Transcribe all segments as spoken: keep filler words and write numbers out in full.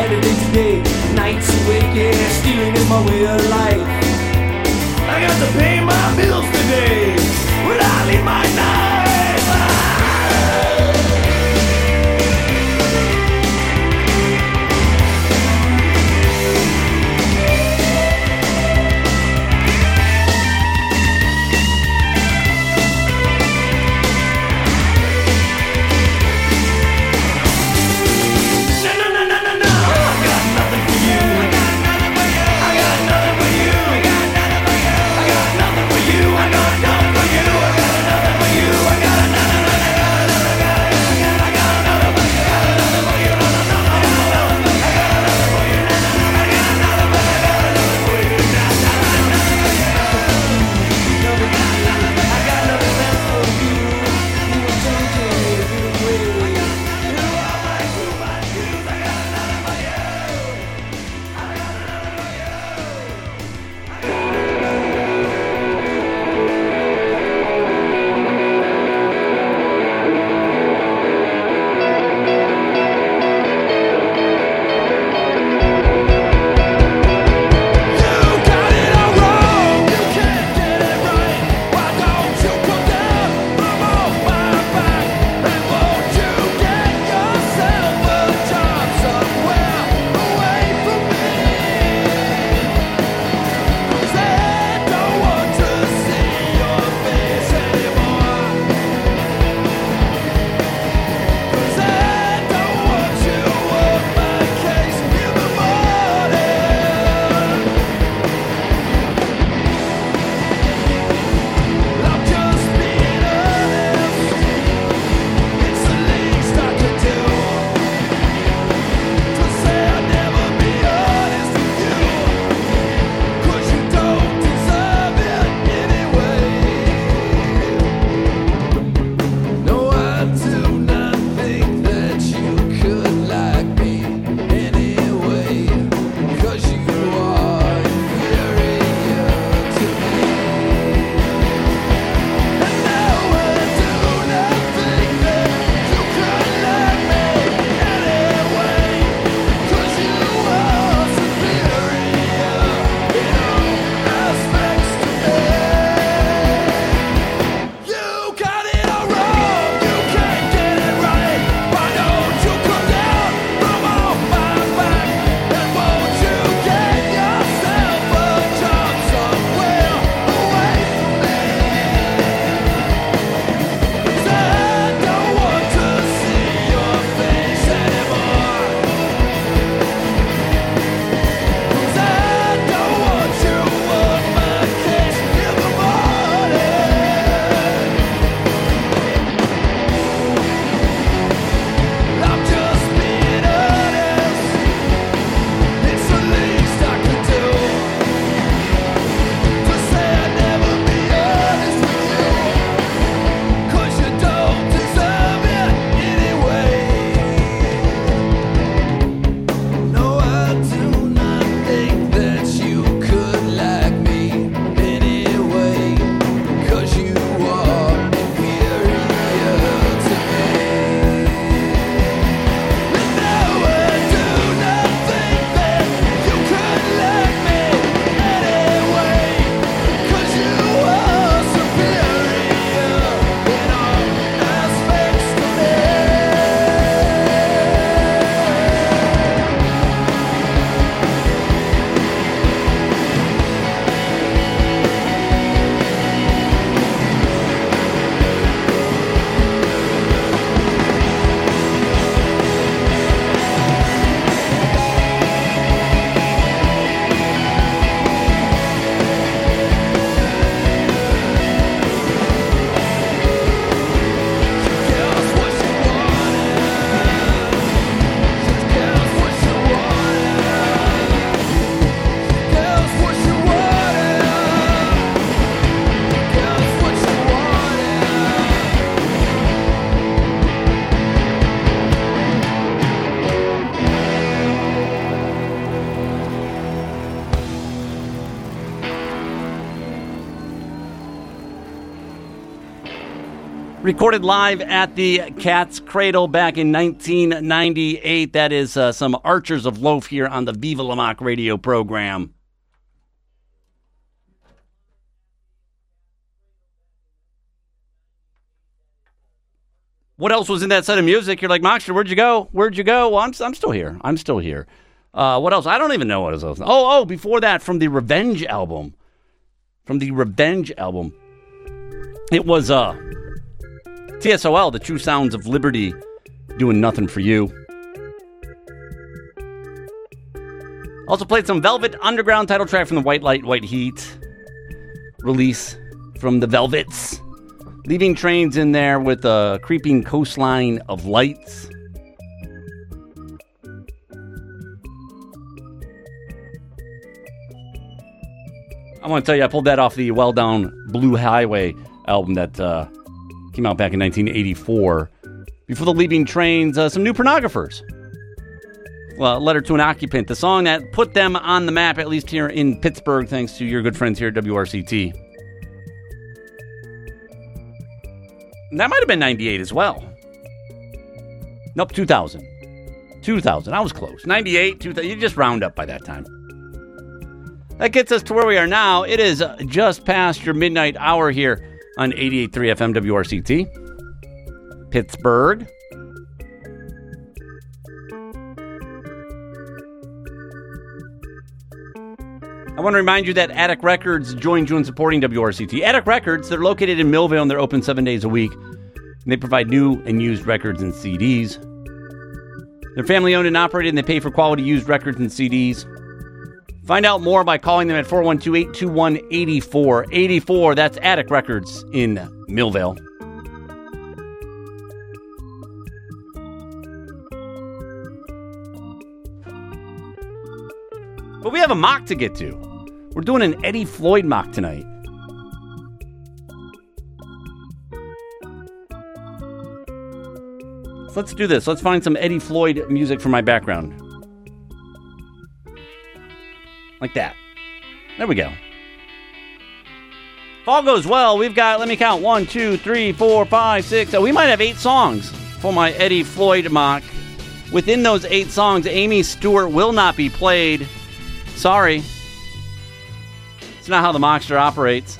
every day today, nights awake, yeah, stealing is my way of life. I got to pay my bills today, when I leave my knife. I got nothing for you. I got nothing for you. I got nothing. Recorded live at the Cat's Cradle back in nineteen ninety-eight. That is uh, some Archers of Loaf here on the Viva La Mock radio program. What else was in that set of music? You're like, Mockster, where'd you go? Where'd you go? Well, I'm, I'm still here. I'm still here. Uh, what else? I don't even know what else. Oh, oh, before that, from the Revenge album. From the Revenge album. It was uh, T S O L, The True Sounds of Liberty, Doing Nothing for You. Also played some Velvet Underground, title track from the White Light, White Heat release from the Velvets. Leaving Trains in there with a Creeping Coastline of Lights. I want to tell you, I pulled that off the Well Down Blue Highway album that uh, came out back in nineteen eighty-four. Before the Leaving Trains, uh, some new Pornographers. Well, Letter to an Occupant, the song that put them on the map, at least here in Pittsburgh, thanks to your good friends here at W R C T. That might have been ninety-eight as well. Nope, two thousand. two thousand, I was close. ninety-eight, two thousand, you just round up by that time. That gets us to where we are now. It is just past your midnight hour here on eighty-eight point three F M W R C T. Pittsburgh. I want to remind you that Attic Records joined you in supporting W R C T. Attic Records, they're located in Millvale and they're open seven days a week. And they provide new and used records and C Ds. They're family owned and operated and they pay for quality used records and C Ds. Find out more by calling them at four one two, eight two one, eight four eight four. That's Attic Records in Millvale. But we have a mock to get to. We're doing an Eddie Floyd mock tonight. So let's do this. Let's find some Eddie Floyd music for my background. Like that. There we go. If all goes well, we've got, let me count, one, two, three, four, five, six. Oh, we might have eight songs for my Eddie Floyd mock. Within those eight songs, Amy Stewart will not be played. Sorry. It's not how the Mockster operates.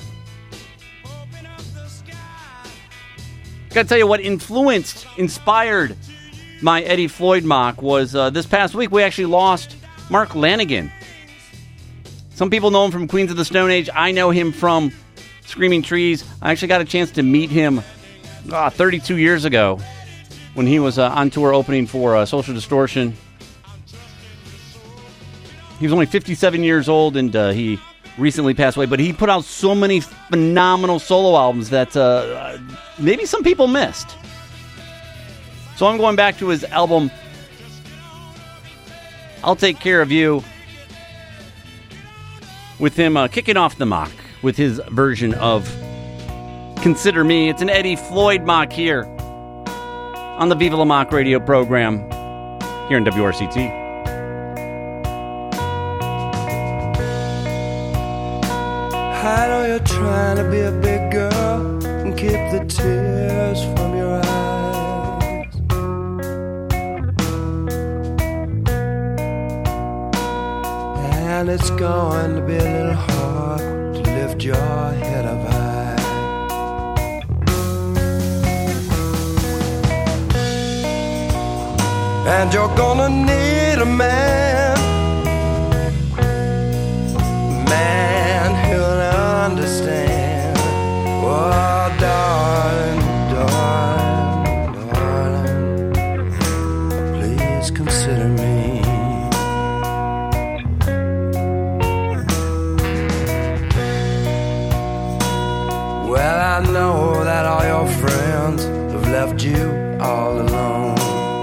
Gotta tell you what influenced, inspired my Eddie Floyd mock was uh, this past week we actually lost Mark Lanigan. Some people know him from Queens of the Stone Age. I know him from Screaming Trees. I actually got a chance to meet him uh, thirty-two years ago when he was uh, on tour opening for uh, Social Distortion. He was only fifty-seven years old, and uh, he recently passed away. But he put out so many phenomenal solo albums that uh, maybe some people missed. So I'm going back to his album, I'll Take Care of You, with him uh, kicking off the mock with his version of Consider Me. It's an Eddie Floyd mock here on the Viva La Mock radio program here in W R C T. I know you're trying to be a big girl and keep the tears from your eyes. And it's going to be a little hard to lift your head up high. And you're gonna need a man, man who'll understand. Oh, darling, darling, darling, please consider me. Well, I know that all your friends have left you all alone.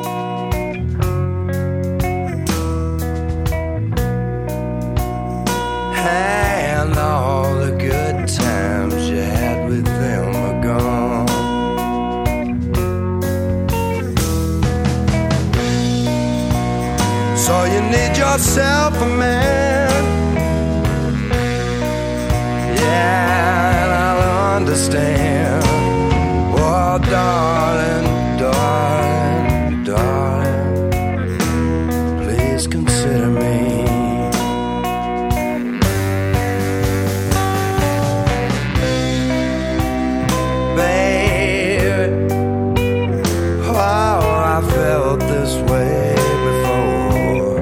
And all the good times you had with them are gone. So you need yourself a man. Yeah, and I'll understand. Oh, Oh, darling, darling, darling, please consider me. Baby, oh, I felt this way before.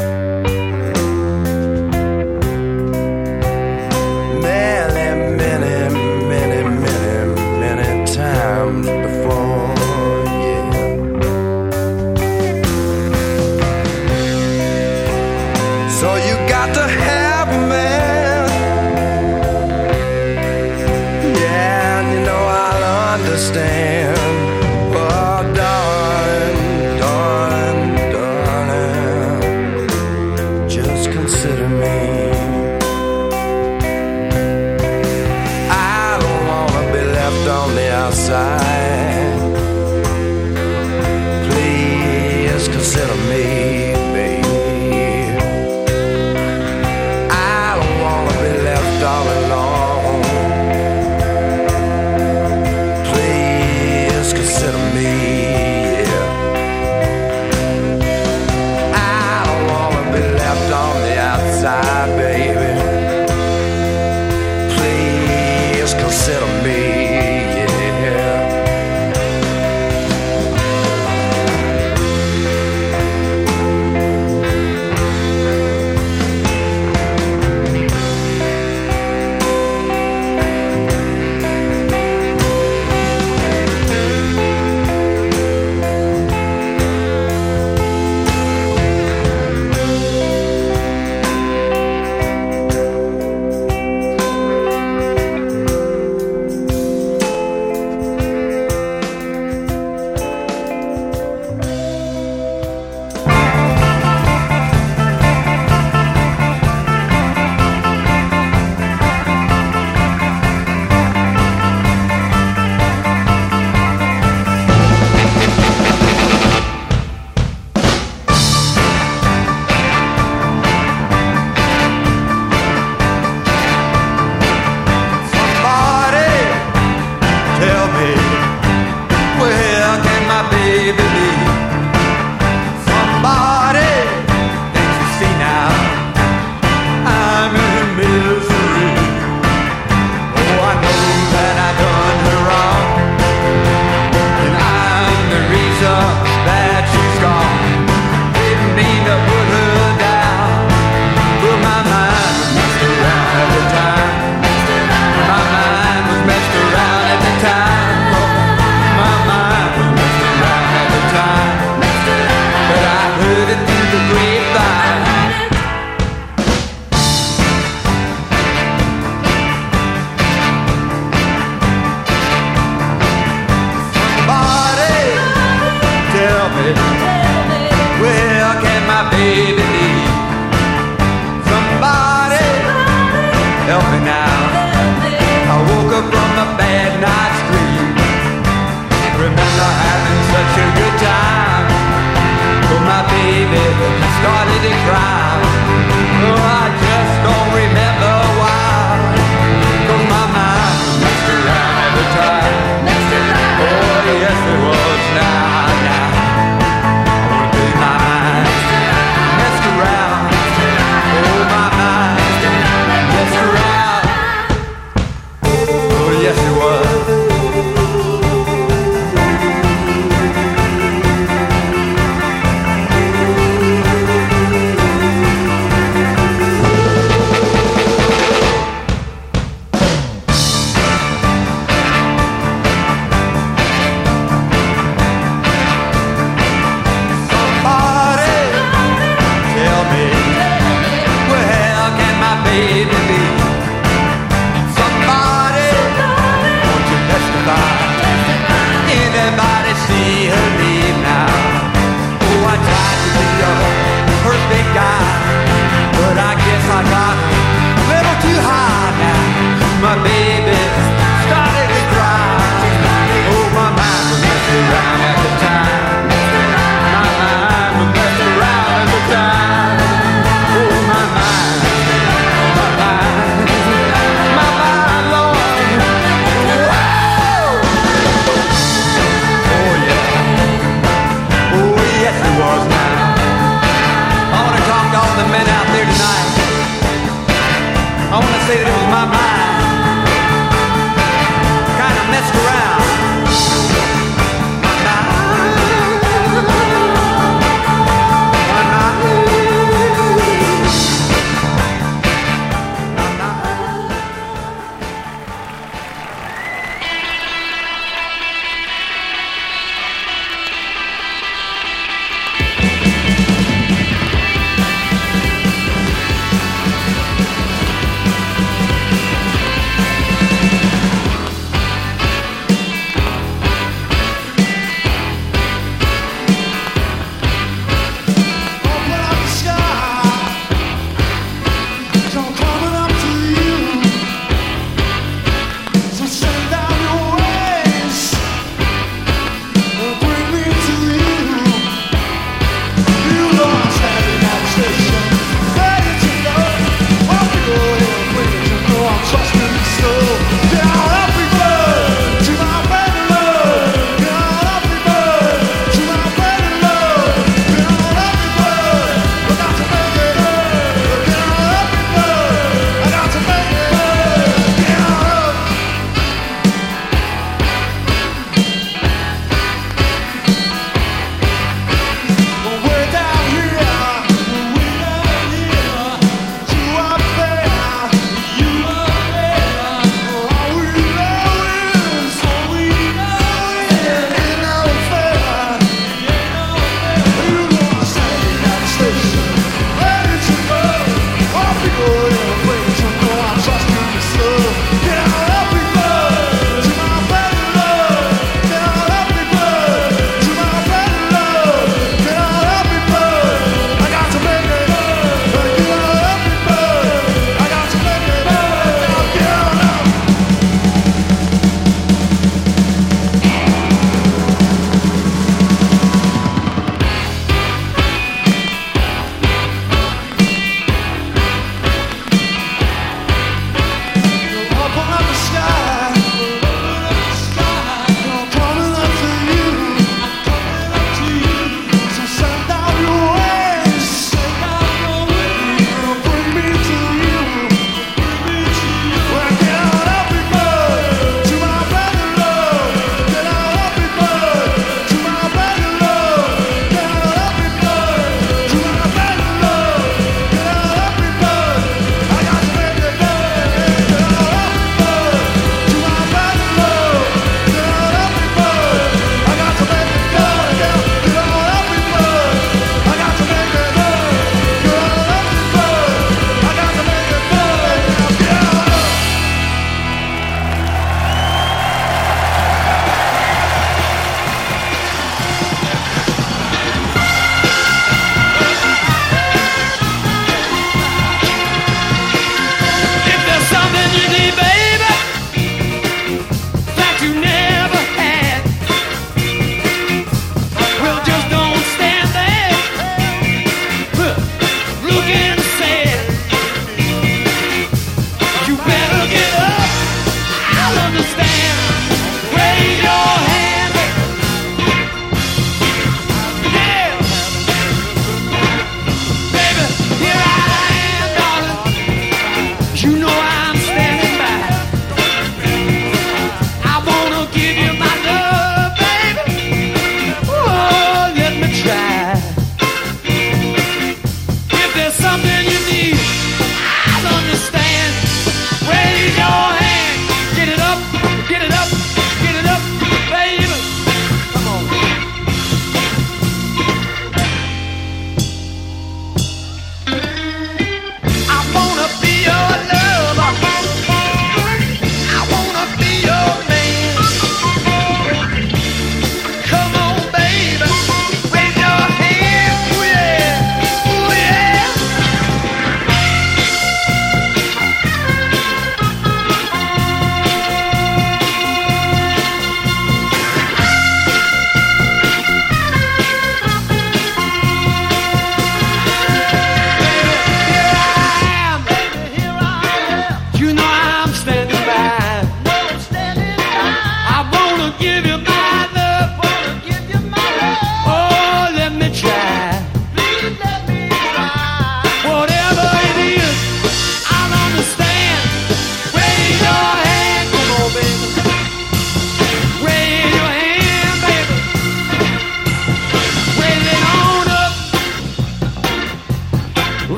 Many, many, many, many, many times before, yeah. So you got to have a man, yeah, and you know I'll understand. Oh, darling, darling, darling, just consider me. I don't wanna be left on the outside. Please consider me, baby.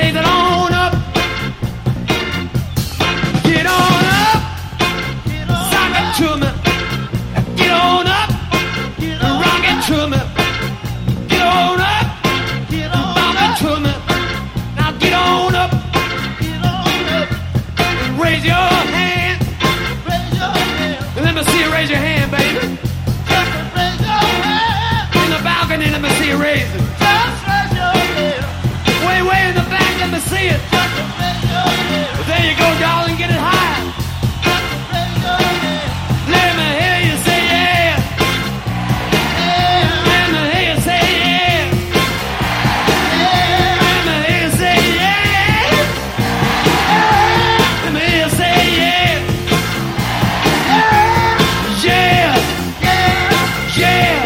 raise it on up. Get on up, sock it to me. Get on up, rock it to me. Get on up, bop it to me. Now get on up, raise your hand. Let me see you raise your hand, baby. In the balcony, let me see you raise it. Way, way in the back, let me see it. There you go, darling, get it high. Let me hear you say yeah. Let me hear you say yeah. Let me hear you say yeah. Let me hear you say yeah. Yeah. Yeah.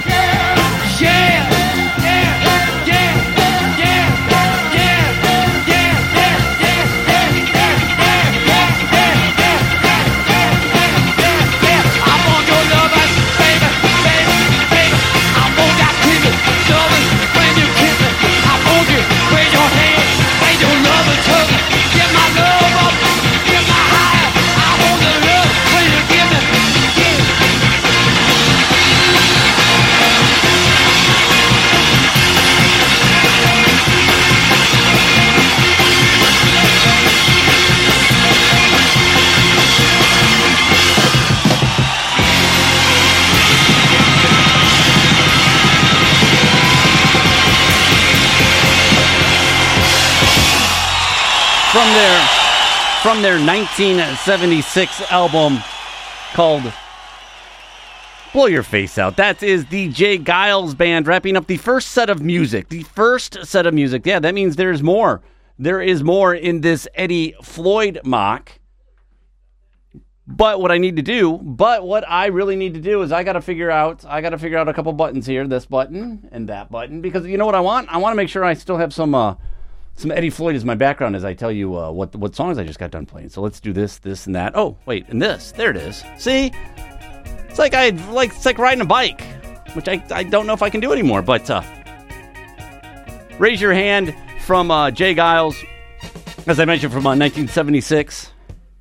From their, from their nineteen seventy-six album called Blow Your Face Out. That is the J. Geils Band wrapping up the first set of music. The first set of music. Yeah, that means there's more. There is more in this Eddie Floyd mock. But what I need to do, but what I really need to do is I got to figure out, I got to figure out a couple buttons here. This button and that button. Because you know what I want? I want to make sure I still have some... Uh, Some Eddie Floyd is my background as I tell you uh, what what songs I just got done playing. So let's do this, this, and that. Oh, wait, and this. There it is. See? It's like I like it's like riding a bike, which I, I don't know if I can do anymore. But uh, Raise Your Hand from uh, J. Geils, as I mentioned, from uh, nineteen seventy-six.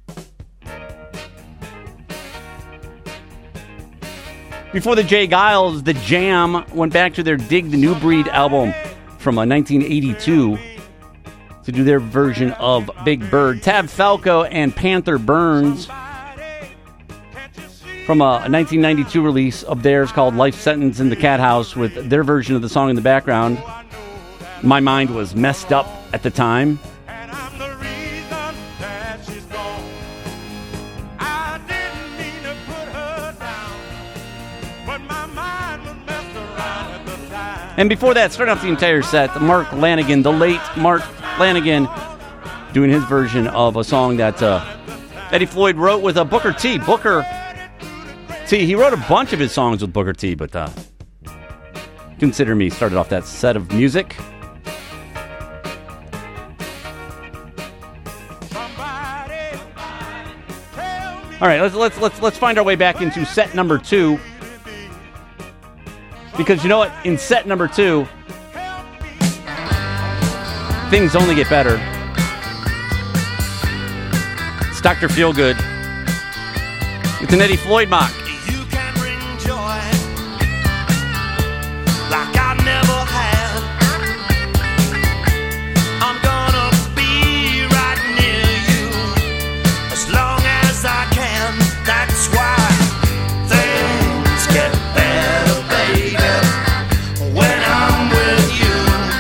Before the J. Geils, the Jam went back to their Dig the New Breed album from uh, nineteen eighty-two. To do their version of Big Bird. Tab Falco and Panther Burns from a nineteen ninety-two release of theirs called Life Sentence in the Cat House with their version of the song in the background. My mind was messed up at the time. And before that, starting off the entire set, Mark Lanegan, the late Mark Lanegan, doing his version of a song that uh, Eddie Floyd wrote with a uh, Booker T. Booker T. He wrote a bunch of his songs with Booker T, but uh, Consider Me started off that set of music. All right, let's let's let's let's find our way back into set number two. Because you know what? In set number two, things only get better. It's Doctor Feelgood with an Eddie Floyd mock. You can bring joy like I never had. I'm gonna be right near you as long as I can. That's why things get better, baby, when I'm with you.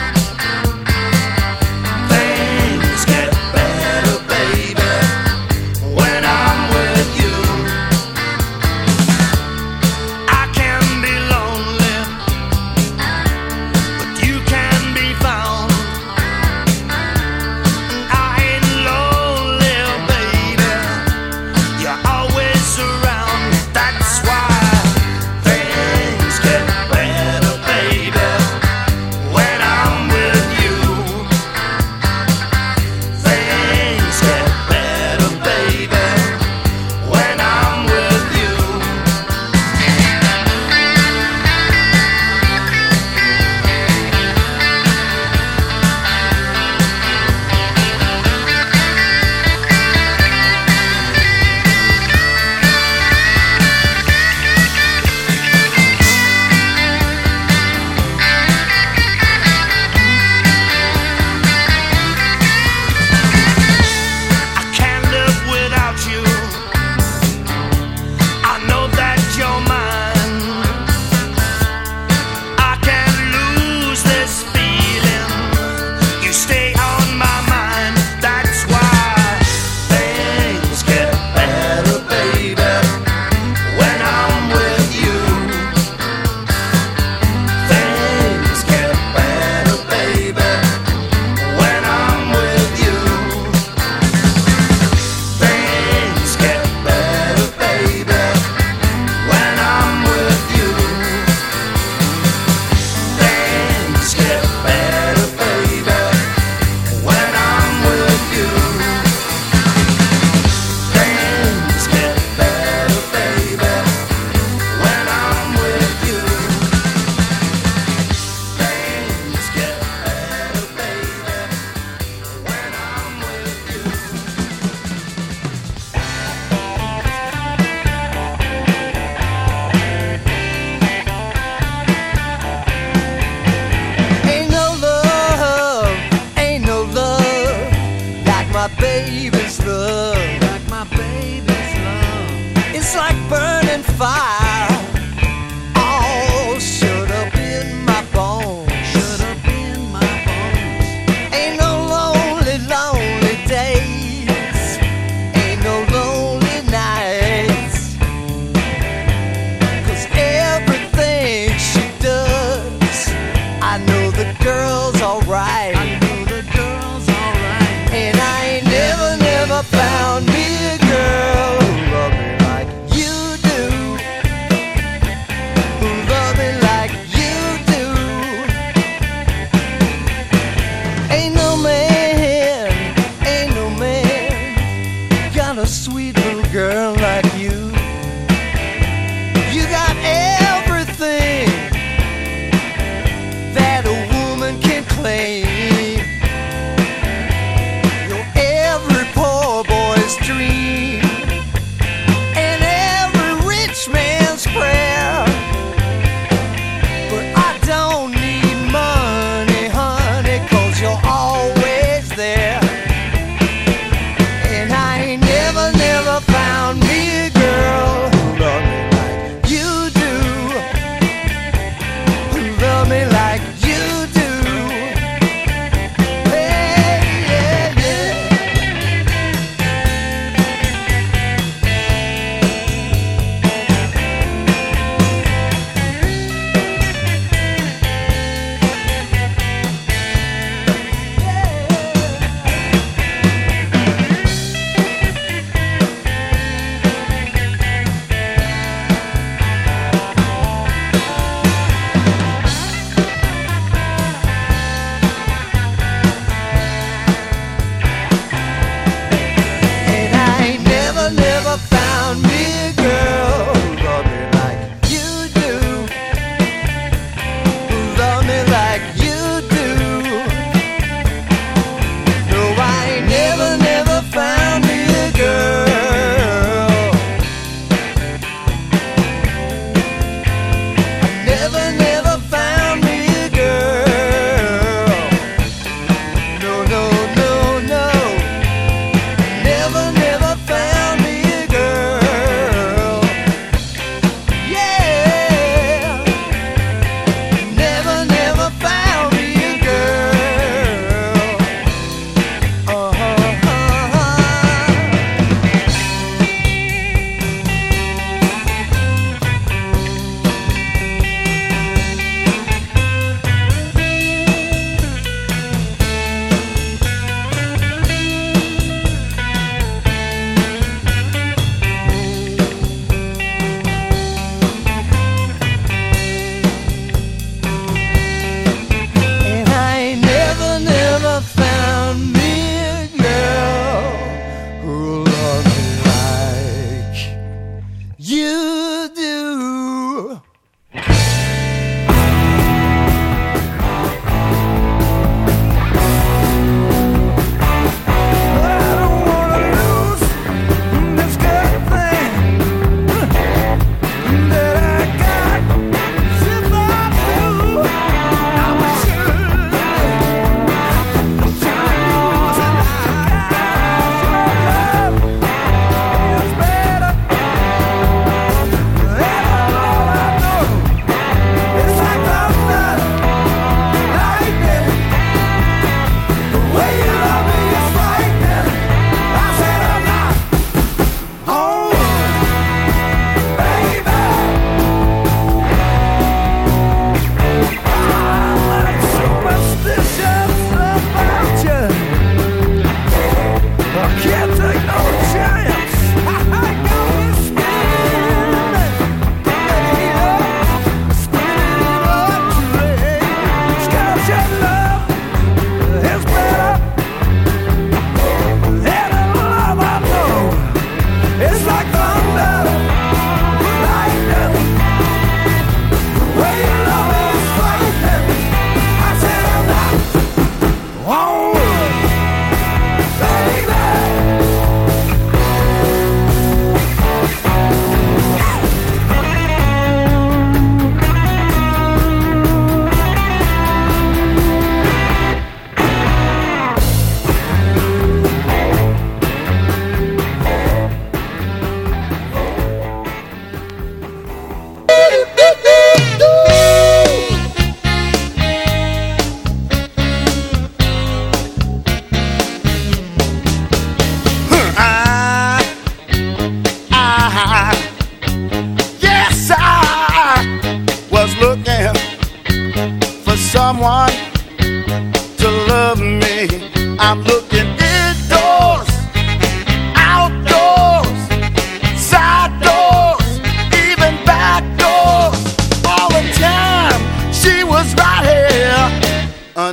Things get better, baby, when I'm with you. my baby's love. Like my baby's love. It's like burning fire, all shut up in my bones. Shut up in my bones. Ain't no lonely, lonely days. Ain't no lonely nights. 'Cause everything she does, I know the girl's alright. I know the girl's alright. And I ain't never, never found me a girl who loved me like you do.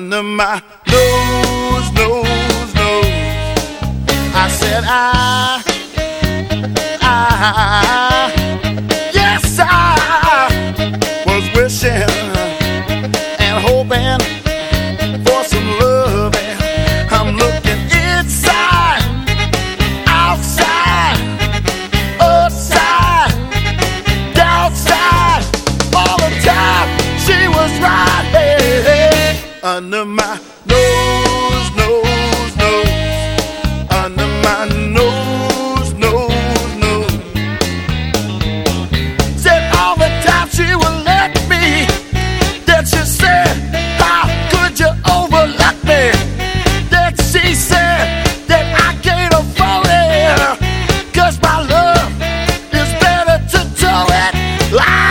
under my nose, nose, nose. I said I, I, yes I was wishing and hoping for some loving. I'm looking inside, outside, upside, downside, all the time. She was right there under my nose, nose, nose, under my nose, nose, nose. Said all the time she would let me. Then she said, how could you overlook me? Then she said that I can't afford it, 'cause my love is better to do it. Ah!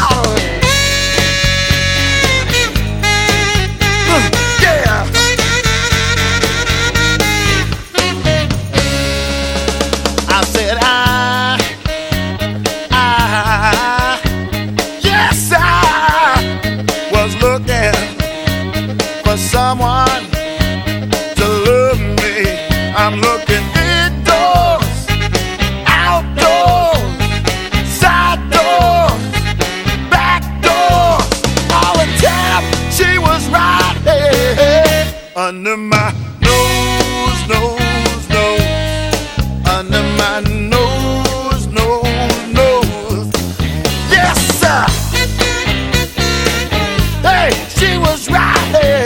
Someone to love me. I'm looking indoors, outdoors, side doors, back doors, all the time. She was right there under my nose, nose, nose, under my nose, nose, nose. Yes, sir. Hey, she was right there.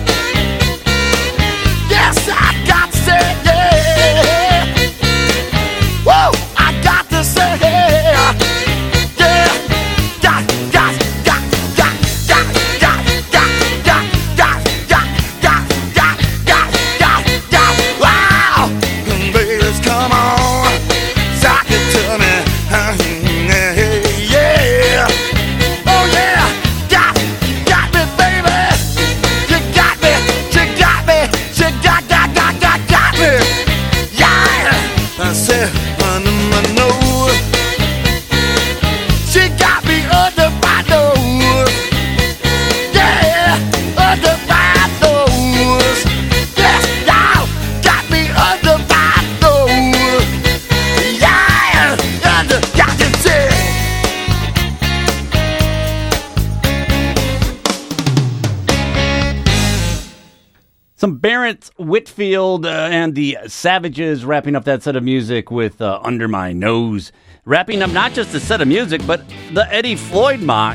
Some Barrett Whitfield uh, and the Savages wrapping up that set of music with uh, Under My Nose. Wrapping up not just the set of music, but the Eddie Floyd mock.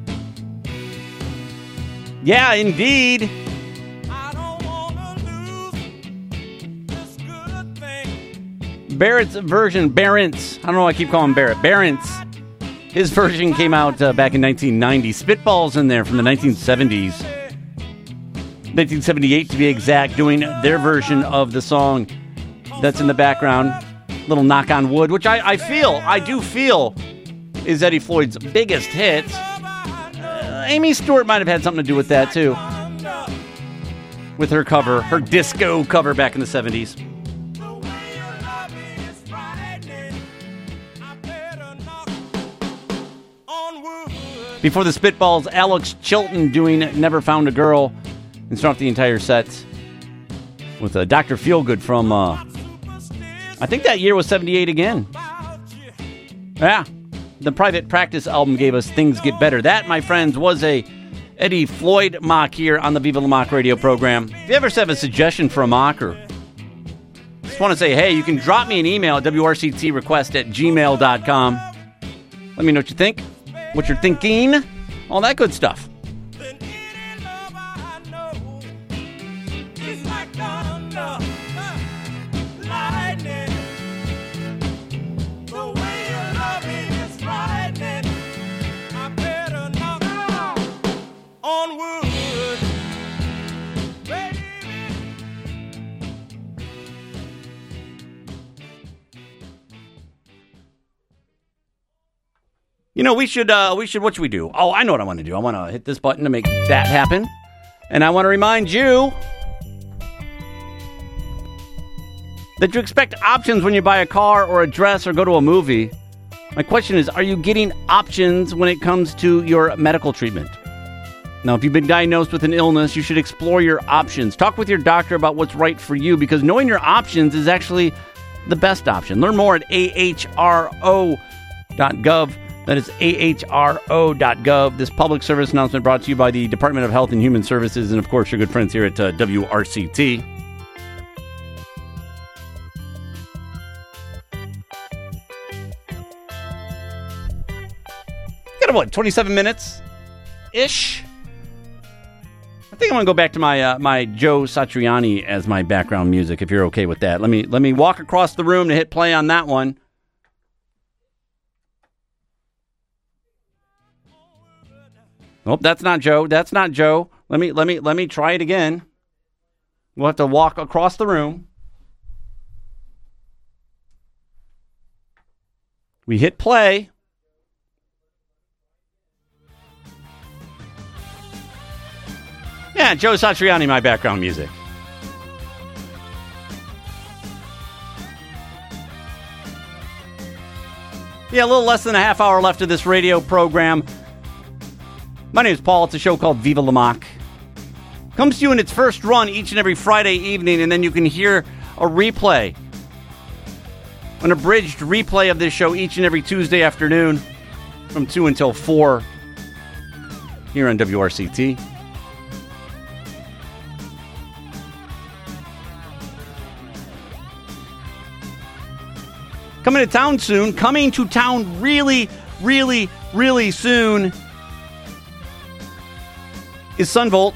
Yeah, indeed. I don't wanna lose this good thing. Barrett's version, Barrett's, I don't know why I keep calling him Barrett, Barrett's. His version came out uh, back in nineteen ninety. Spitballs in there from the nineteen seventies. nineteen seventy-eight to be exact, doing their version of the song that's in the background. Little Knock on Wood, which I, I feel, I do feel, is Eddie Floyd's biggest hit. Uh, Amy Stewart might have had something to do with that, too. With her cover, her disco cover back in the seventies. Before the Spitballs, Alex Chilton doing Never Found a Girl. And start off the entire set with uh, Doctor Feelgood from, uh, I think that year was seventy-eight again. Yeah. The Private Practice album gave us Things Get Better. That, my friends, was a Eddie Floyd mock here on the Viva La Mock radio program. If you ever have a suggestion for a mocker, just want to say, hey, you can drop me an email at W R C T request at gmail dot com. Let me know what you think, what you're thinking, all that good stuff. You know, we should, uh, we should, what should we do? Oh, I know what I want to do. I want to hit this button to make that happen. And I want to remind you that you expect options when you buy a car or a dress or go to a movie. My question is, are you getting options when it comes to your medical treatment? Now, if you've been diagnosed with an illness, you should explore your options. Talk with your doctor about what's right for you, because knowing your options is actually the best option. Learn more at A H R O dot gov. That is A H R O dot gov. This public service announcement brought to you by the Department of Health and Human Services and, of course, your good friends here at uh, W R C T. Got what, twenty-seven minutes-ish? I think I'm going to go back to my uh, my Joe Satriani as my background music, if you're okay with that. Let me let me walk across the room to hit play on that one. Nope, that's not Joe. That's not Joe. Let me let me let me try it again. We'll have to walk across the room. We hit play. Yeah, Joe Satriani, my background music. Yeah, a little less than a half hour left of this radio program. My name is Paul. It's a show called Viva La Mock. Comes to you in its first run each and every Friday evening, and then you can hear a replay, an abridged replay of this show each and every Tuesday afternoon from two until four here on W R C T. Coming to town soon. Coming to town really, really, really soon is Sunvolt.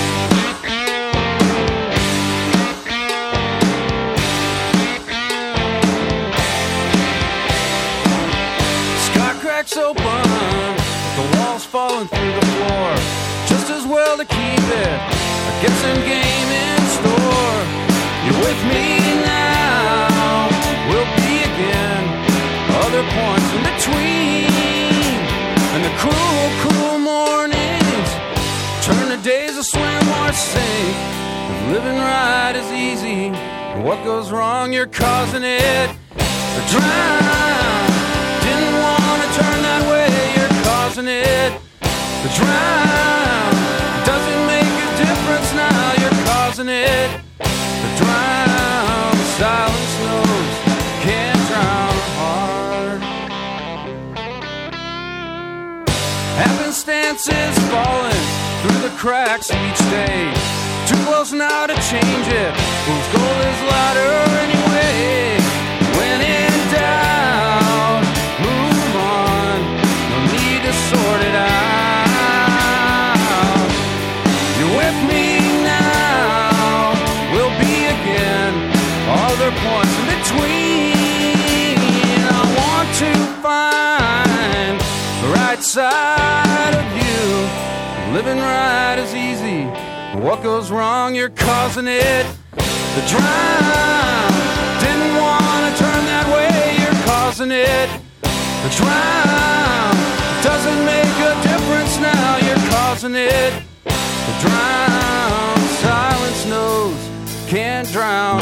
Sky cracks open, the walls falling through the floor. Just as well to keep it, I get some game in store. You're with me now, we'll be again. Other points in between, and the cruel, cruel mornings turn to days of swim or sink. If living right is easy, and what goes wrong, you're causing it to drown. Didn't want to turn that way, you're causing it to drown. Doesn't make a difference now, you're causing it to drown. Silence knows, can't drown a heart. Happenstance is falling through the cracks each day. Too close now to change it, whose goal is lighter anyway. When in doubt, move on, no need to sort it out. You're with me now, we'll be again. Other points in between, I want to find the right side of you. Living right is easy, but what goes wrong, you're causing it to drown. Didn't want to turn that way, you're causing it to drown. Doesn't make a difference now, you're causing it to drown. Silence knows, can't drown.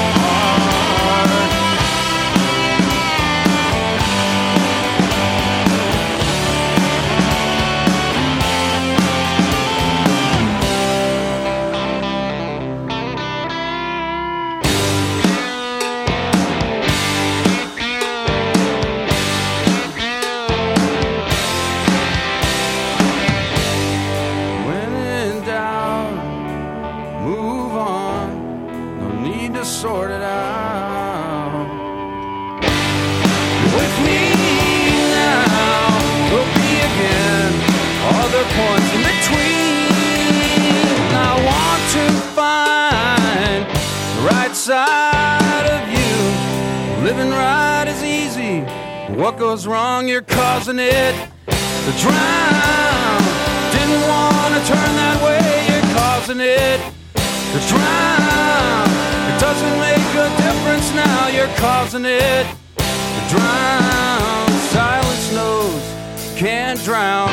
Sort it out. You're with me now, we'll be again. Other points in between, I want to find the right side of you. Living right is easy, what goes wrong, you're causing it to drown. Didn't want to turn that way, you're causing it to drown. It doesn't make a difference now, you're causing it to drown. Silence knows, can't drown.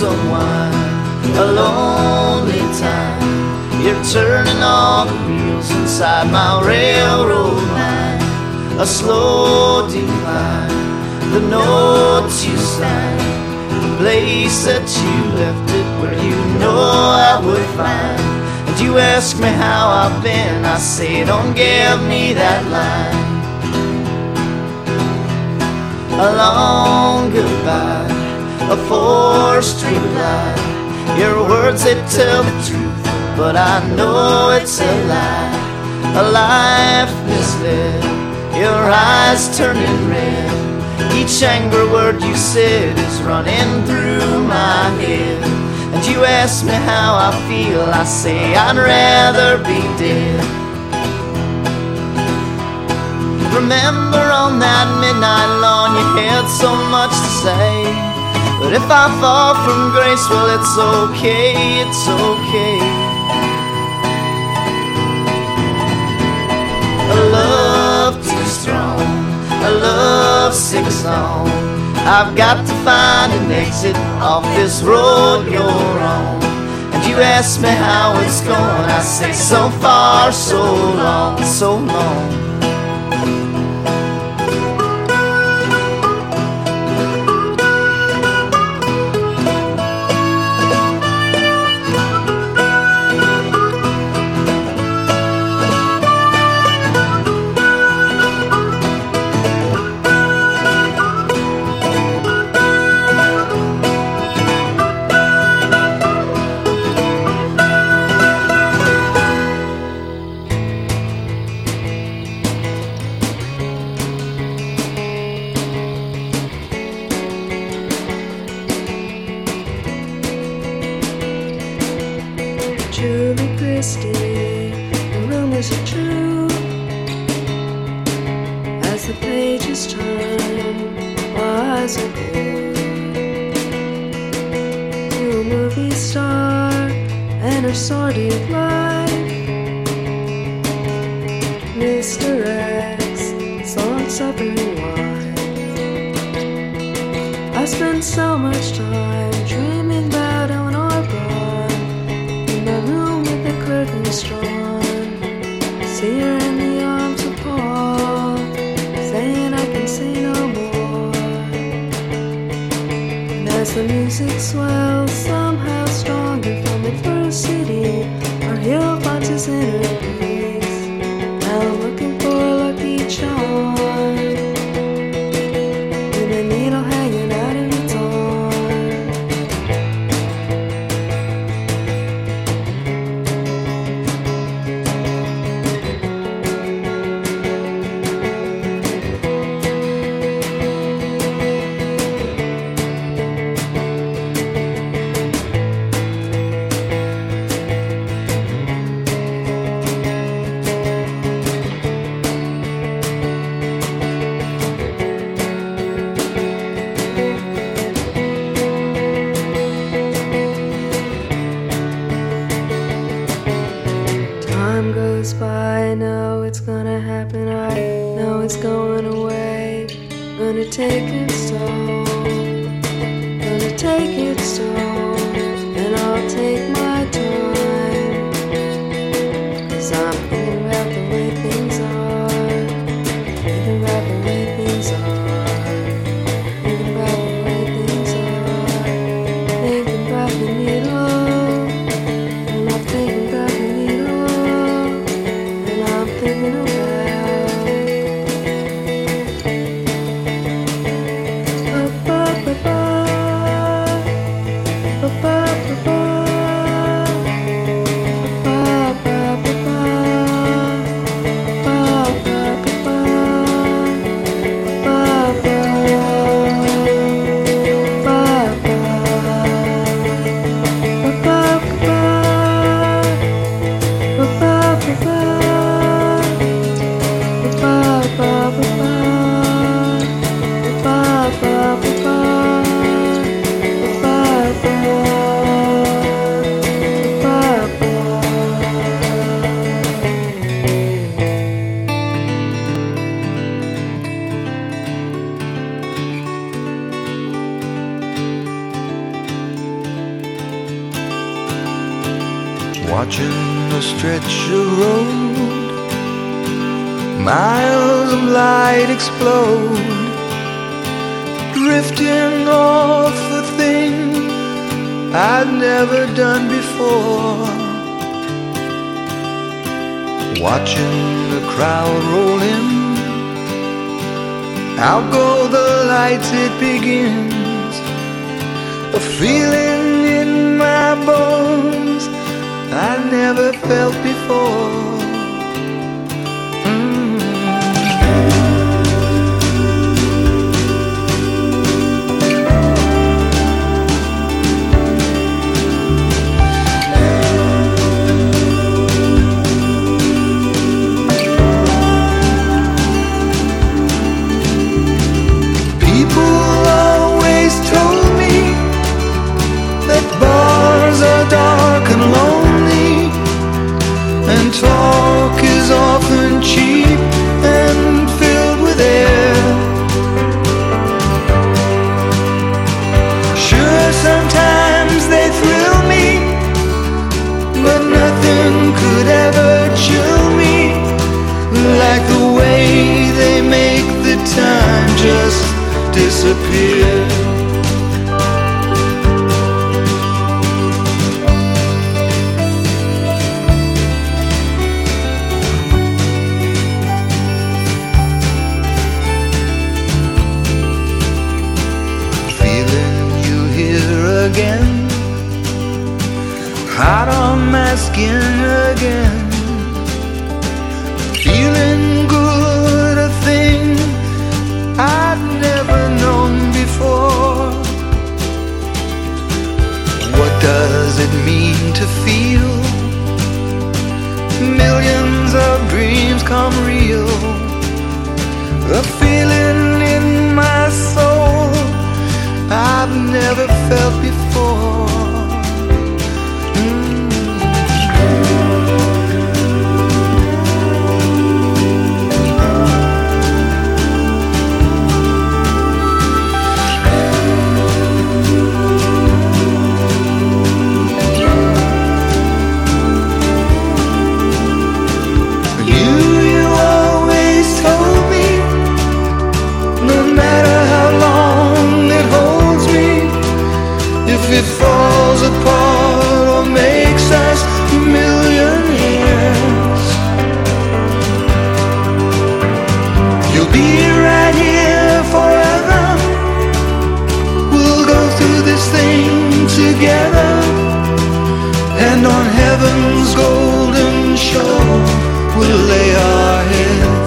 some wine, a lonely time. You're turning all the wheels inside my railroad line. A slow decline, the notes you signed, the place that you left it where you know I would find. And you ask me how I've been, I say don't give me that line. A long goodbye, a forced reply. Your words, they tell the truth, but I know it's a lie. A life misled, your eyes turning red. Each angry word you said is running through my head. And you ask me how I feel, I say I'd rather be dead. Remember on that midnight lawn you had so much to say. But if I fall from grace, well it's okay, it's okay. A love too strong, a love sick song. I've got to find an exit off this road you're on. And you ask me how it's going, I say so far, so long, so long. Julie Christie, the rumors are true. As the pages turn, my eyes are glued to a movie star and her sordid life. Mister X, song, supper, and wine. I spent so much time dreaming about Eleanor Braun in my room with the curtains drawn. See her in the arms of Paul, saying I can say no more. And as the music swells, somehow stronger from the first C D, our heel finds his inner peace. Now I'm looking for a lucky charm with a needle hanging out of its arm. Time goes by, I know it's gonna happen, I know it's going away. Gonna take it slow, gonna take it slow, and I'll take my time. Cause I'm thinking about the way things are, thinking about the way things are, thinking about the way things are, thinking about the needle, and I'm thinking about the needle, and I'm thinking about stretch of road. Miles of light explode, drifting off a thing I'd never done before. Watching the crowd roll in, out go the lights, it begins. A feeling in my bones I never felt before. Bars are dark and lonely, and talk is often cheap and filled with air. Sure, sometimes they thrill me, but nothing could ever chill me like the way they make the time just disappear. Again, hot on my skin again, feeling good, a thing I've never known before. What does it mean to feel? Millions of dreams come real, a feeling in my soul I've never felt before. Mm. You, you always told me, no matter how long it holds me, if it falls apart or makes us millionaires, you'll be right here forever. We'll go through this thing together, and on heaven's golden shore we'll lay our heads.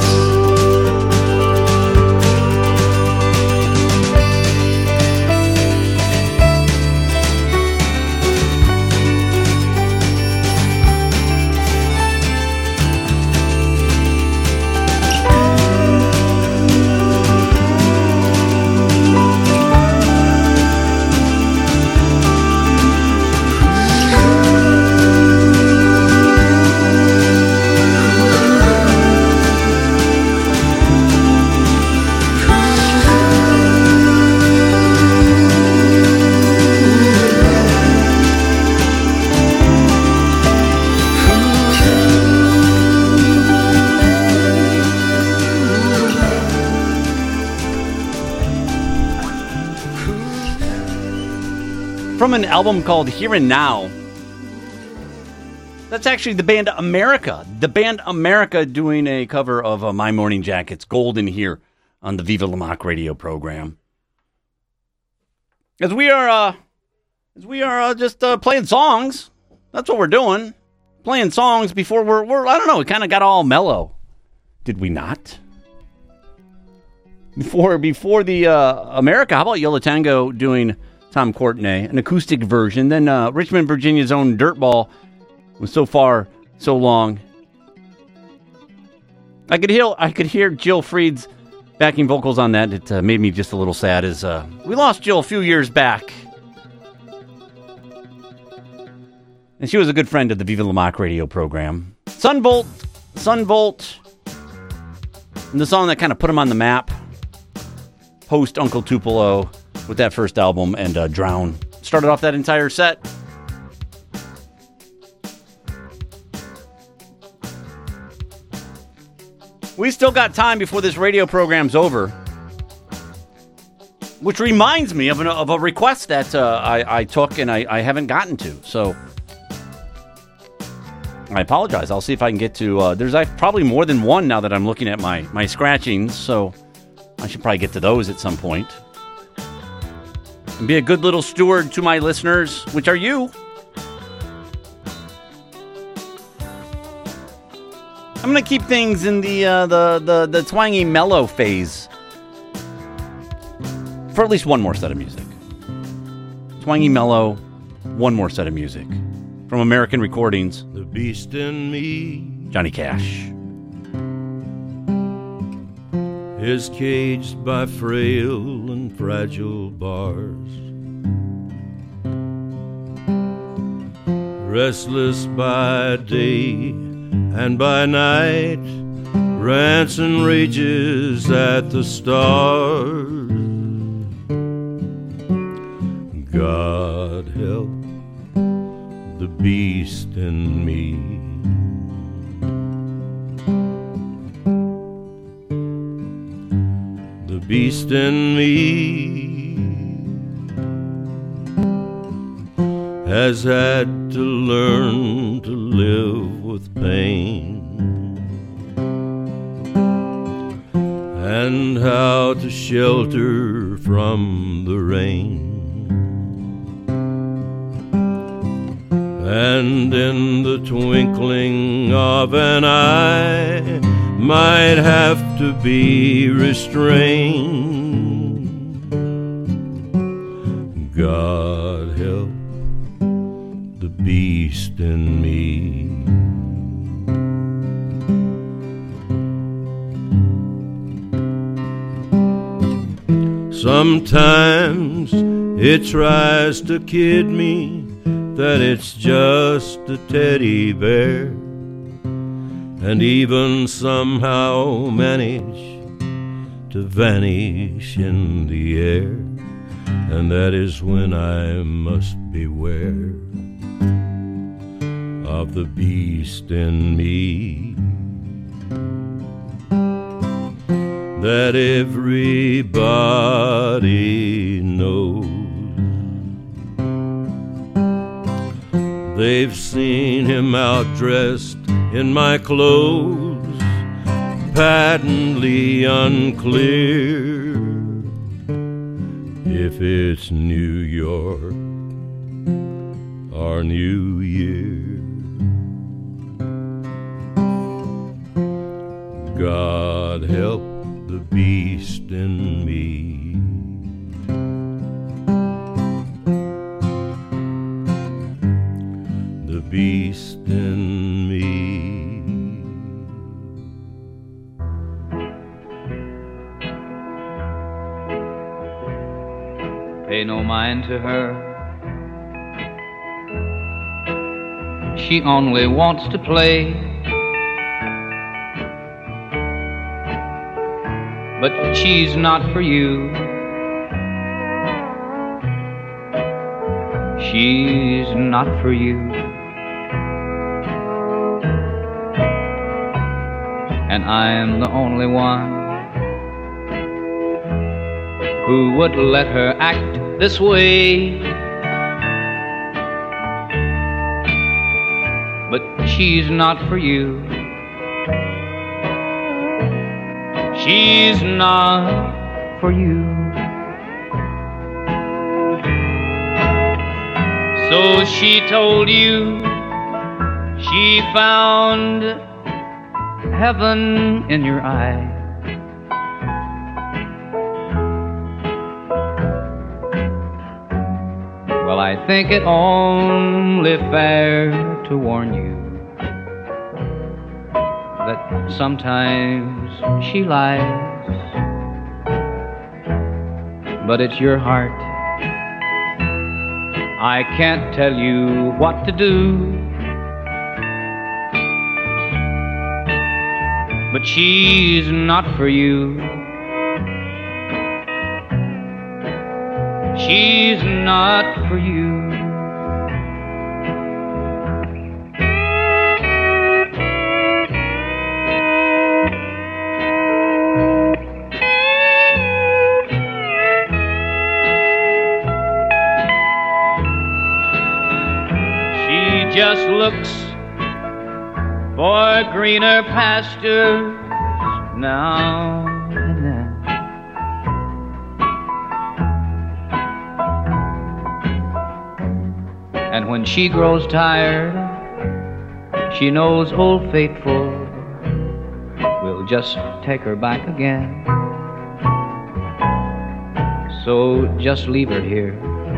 From an album called Here and Now. That's actually the band America. The band America doing a cover of uh, My Morning Jacket's Golden here on the Viva La Mock radio program. As we are, uh, as we are uh, just uh, playing songs. That's what we're doing. Playing songs before we're, we're I don't know, we kind of got all mellow. Did we not? Before, before the uh, America, how about Yo La Tengo doing Tom Courtenay, an acoustic version. Then uh, Richmond, Virginia's own Dirtball was So Far, So Long. I could hear, I could hear Jill Freed's backing vocals on that. It uh, made me just a little sad as uh, we lost Jill a few years back. And she was a good friend of the Viva La Mock radio program. Sunvolt, Sunvolt, and the song that kind of put him on the map post Uncle Tupelo with that first album, and uh, Drown started off that entire set. We still got time before this radio program's over. Which reminds me of, an, of a request that uh, I, I took and I, I haven't gotten to. So I apologize. I'll see if I can get to... Uh, there's uh, probably more than one now that I'm looking at my, my scratchings. So I should probably get to those at some point. And be a good little steward to my listeners, which are you. I'm going to keep things in the, uh, the, the, the twangy mellow phase for at least one more set of music. Twangy mellow, one more set of music. From American Recordings, The beast in me Johnny Cash. is caged by frail and fragile bars, restless by day and by night, rants and rages at the stars. God help the beast in me. The beast in me has had to learn to live with pain, and how to shelter from the rain. And in the twinkling of an eye might have to be restrained. God help the beast in me. Sometimes it tries to kid me that it's just a teddy bear, and even somehow manage to vanish in the air, and that is when I must beware of the beast in me that everybody knows. They've seen him outdressed in my clothes, patently unclear if it's New York or New Year. God help the beast in me. The beast in me. Pay no mind to her. She only wants to play. But she's not for you. She's not for you. And I'm the only one who would let her act this way. But she's not for you. She's not for you. So she told you she found heaven in your eye. Well, I think it only fair to warn you that sometimes she lies, but it's your heart. I can't tell you what to do, but she's not for you. She's not for you. greener pastures now and then. And when she grows tired, she knows Old Faithful will just take her back again. So just leave her here.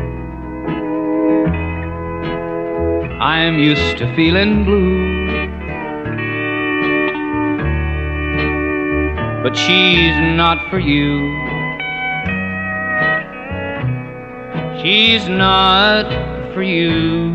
I'm used to feeling blue, but she's not for you. She's not for you.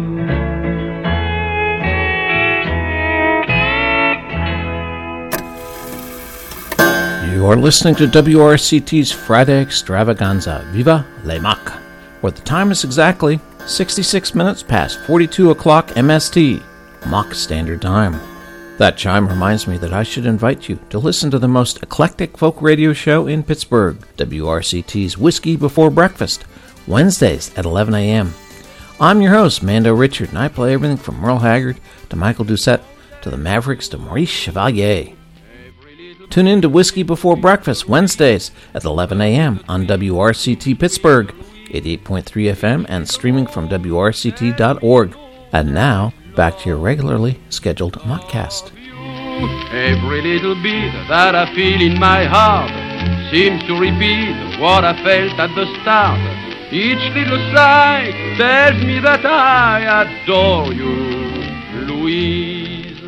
You are listening to W R C T's Friday Extravaganza, Viva Le Mac, where the time is exactly sixty-six minutes past forty-two o'clock M S T, Mock Standard Time. That chime reminds me that I should invite you to listen to the most eclectic folk radio show in Pittsburgh, W R C T's Whiskey Before Breakfast, Wednesdays at eleven a.m. I'm your host, Mando Richard, and I play everything from Merle Haggard to Michael Doucette to the Mavericks to Maurice Chevalier. Tune in to Whiskey Before Breakfast, Wednesdays at eleven a.m. on W R C T Pittsburgh, eighty-eight point three F M, and streaming from W R C T dot org. And now, back to your regularly scheduled mockcast. Every little bit that I feel in my heart seems to repeat what I felt at the start. Each little sigh tells me that I adore you, Louise.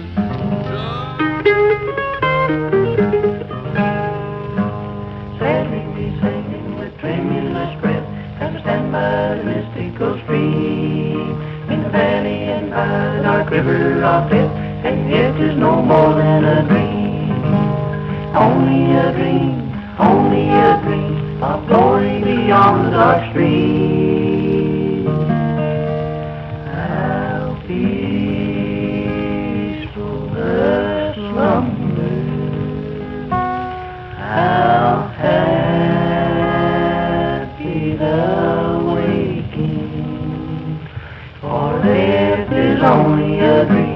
Sailing, we sailing with tremulous breath, as we stand by the mystical stream, in the valley and by the dark river of death, and yet 'tis no more than a dream. Only a dream, only a dream of glory beyond the dark stream. How peaceful the slumber, how happy the waking, for death is only a dream.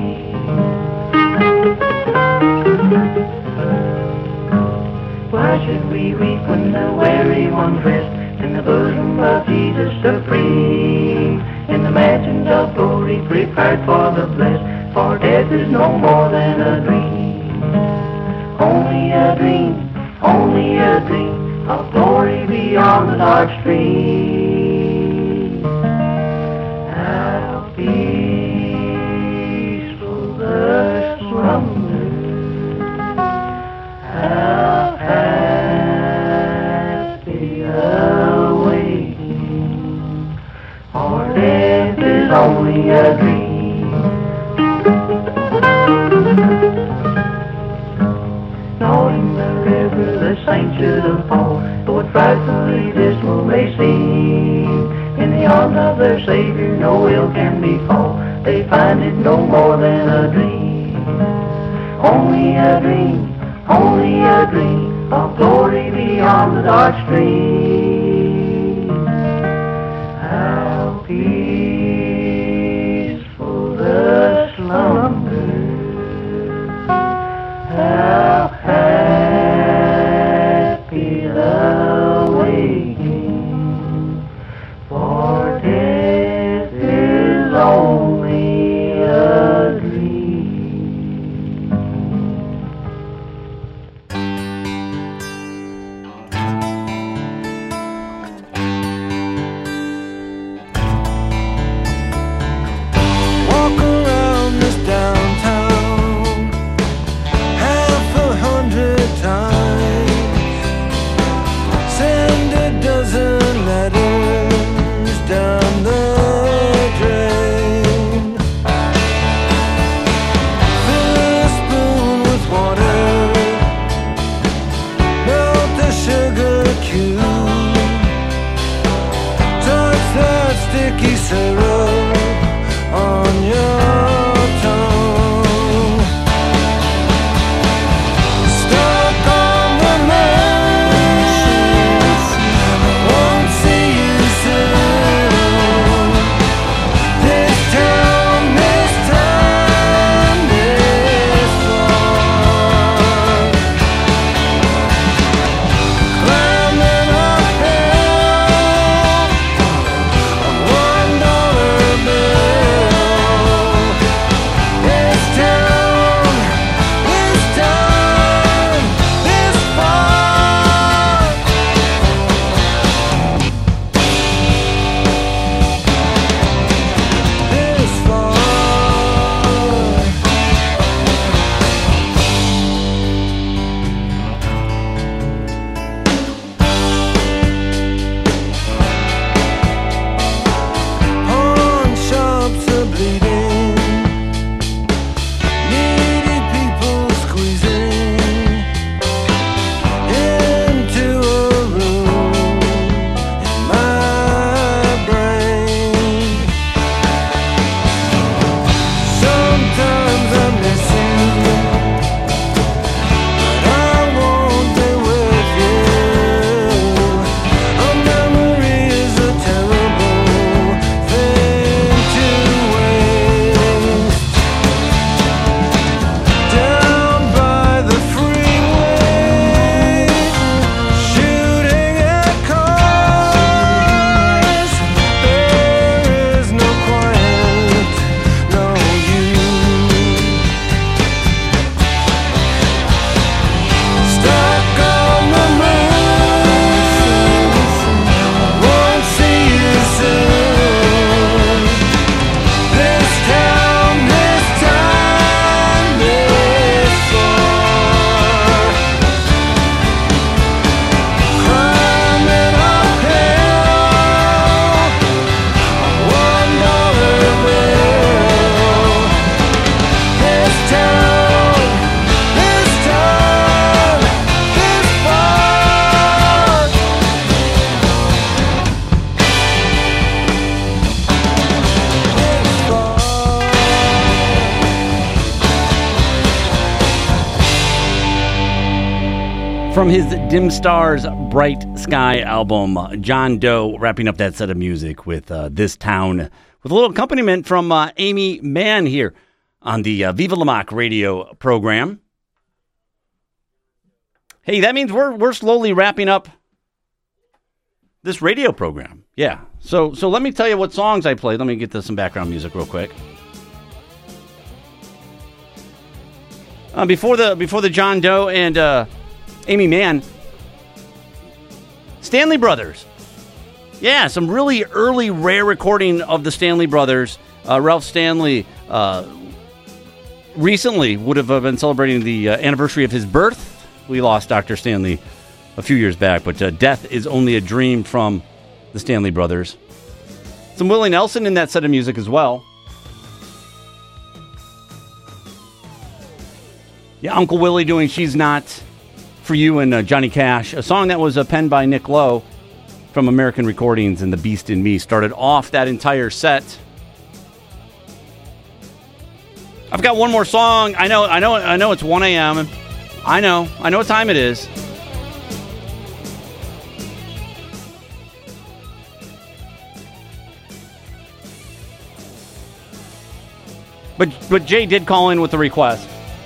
Why should we weep when the weary ones rest in the bosom of Jesus supreme, in the mansions of glory prepared for the blessed, for death is no more than a dream. Only a dream, only a dream of glory beyond the dark stream. How peaceful the slumber, how happy the waking, for death is only a dream. Nor in the river the saints should have fallen, though it frightfully dismal may seem. In the arms of their Savior no ill can befall, they find it no more than a dream. Only a dream, only a dream of glory beyond the dark stream. How peaceful the slumber, how happy the waking, for death is only a dream. From his Dim Stars, Bright Sky album, John Doe wrapping up that set of music with uh, This Town, with a little accompaniment from uh, Amy Mann here on the uh, Viva La Mock radio program. Hey, that means we're we're slowly wrapping up this radio program. Yeah. So so let me tell you what songs I played. Let me get to some background music real quick. Uh, before the before the John Doe and uh, Amy Mann, Stanley Brothers. Yeah, some really early, rare recording of the Stanley Brothers. Uh, Ralph Stanley uh, recently would have been celebrating the uh, anniversary of his birth. We lost Doctor Stanley a few years back, but uh, Death is Only a Dream from the Stanley Brothers. Some Willie Nelson in that set of music as well. Yeah, Uncle Willie doing She's Not For You and uh, Johnny Cash, a song that was uh, penned by Nick Lowe from American Recordings, and The Beast in Me started off that entire set. I've got one more song. I know, I know, I know it's one a.m. I know, I know what time it is. But but Jay did call in with a request.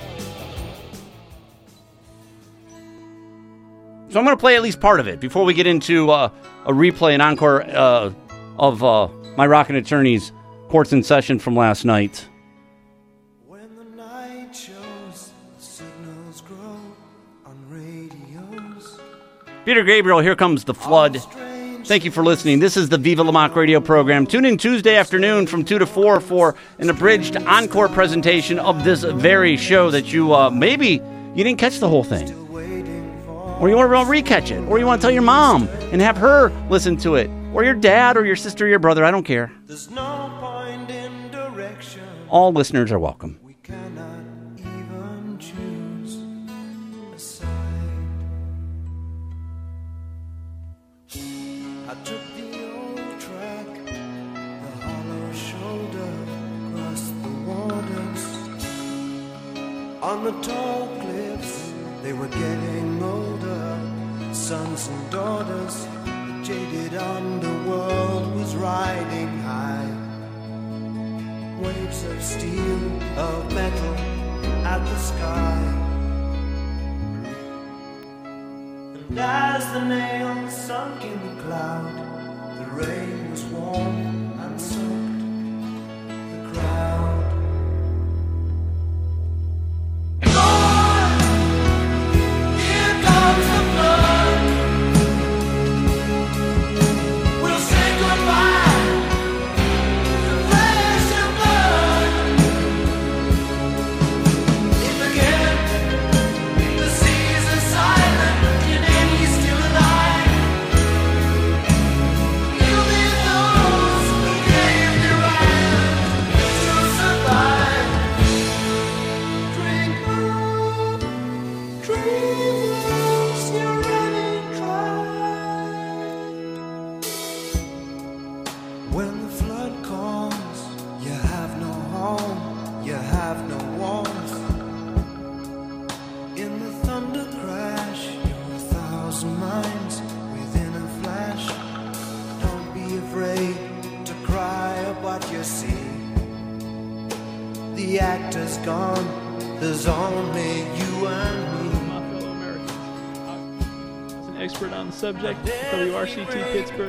So I'm going to play at least part of it before we get into uh, a replay and encore uh, of uh, my Rockin' Attorneys Courts in Session from last night. When the night shows, the signals grow on radios. Peter Gabriel, Here Comes the Flood. Thank you for listening. This is the Viva La Mock radio program. Tune in Tuesday afternoon from two to four for an abridged encore presentation of this very show that you uh, maybe you didn't catch the whole thing. Or you want to re-catch it. Or you want to tell your mom and have her listen to it. Or your dad or your sister or your brother. I don't care. There's no point in direction. All listeners are welcome. We cannot even choose a side. I took the old track, the hollow shoulder across the waters. On the tall cliffs, they were getting older. Sons and daughters, the jaded underworld was riding high. Waves of steel, of metal at the sky. And as the nails sunk in the cloud, the rain was warm and soaked the crowd. The actor's gone, there's only you and me. My fellow Americans, as an expert on the subject, W R C T Pittsburgh.